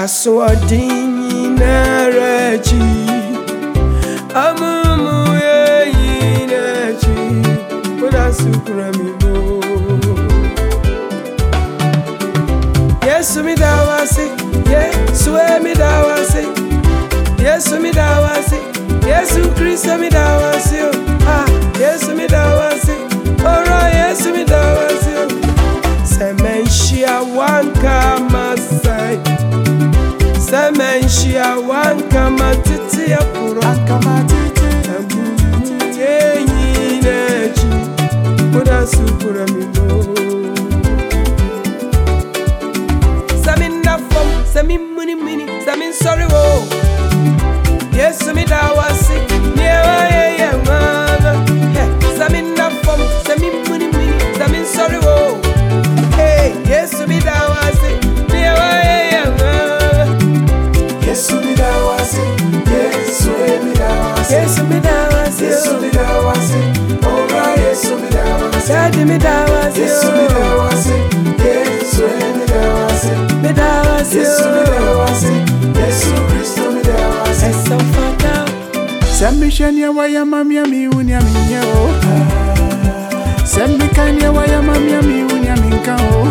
Aswadin Narachi Amumu Yinachi Buddha Supremo. Yes, me dawasi, yes, me dawasi, yes, me dawasi, yes, Christ me dawasi, yes, me dawasi, alright, yes, me dawasi. Semenshia one kama sai, semenshia one kama titi apura, kama titi, yenyi nechi, Buddha Supremo. Samin muni mini, samin sorry wo. Yes, me dawasi, never yeah mama. Samin na fom, samin muni mini, samin sorry wo. Hey, yes, me dawasi, never yeah mama. Yes, me dawasi, yes, me dawasi, yes, me dawasi, yes, me dawasi. Alright, yes, me dawasi, daddy me dawasi, yes, me dawasi, yes, me dawasi. Me dawasi, yes, me dawasi, yes, Christ me dawasi. It's so fucked up. Sambishania waya mamia miunya minyeo. Sambikania waya mamia miunya minkao.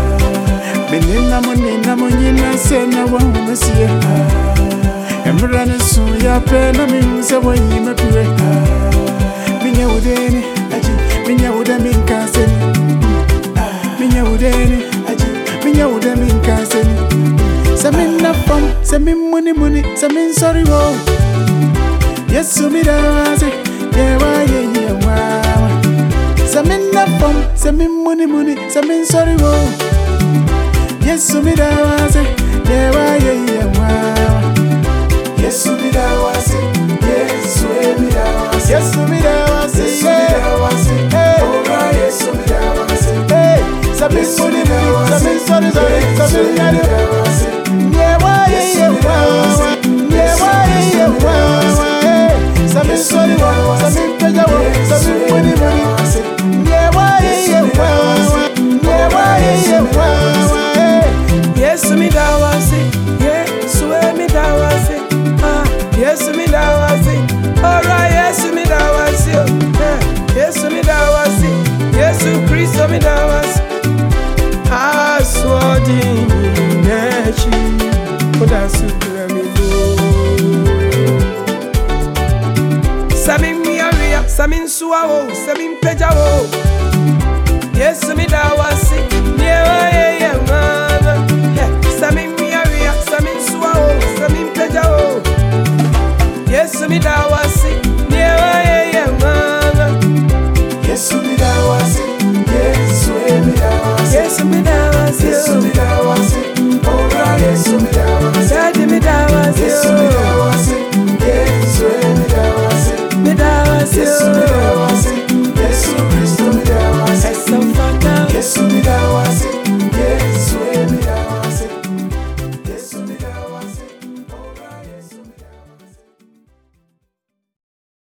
Menina monina sena wa umesie. Emrana suya pena miuze wa imepure. Minya udeni, minya uda minkaseni. Minya udeni, minya uda minkaseni. Samin na fam, samin muni, samin sorry wo. Yes, me dawasi, yeah, wow. Samin na fam, samin muni, samin sorry wo. Yes, me dawasi, yeah, wow. Yes, me dawasi, yes, me dawasi, Yes, me dawasi, yes, me dawasi. Alright, yes, me dawasi. Hey, samin muni, samin sorry, samin dawasi. Yeah, wow. Yeah, wow. Samin sorry, samin peja, samin muni. Yeah, wow. Yes, me dawasi, yes, me dawasi, yes, me dawasi, alright, yes, me dawasi, yes, me dawasi, yes, Christ me dawasi. Aswadin nechi, Buddha Supremo. Samin miaria, samin suawo, samin pejawo. Yes, me dawasi, yeah, mama. Samin miaria, samin suawo, samin pejawo. Yes, me dawasi, yeah, mama. Yes, me dawasi, yes, me dawasi. Yes, me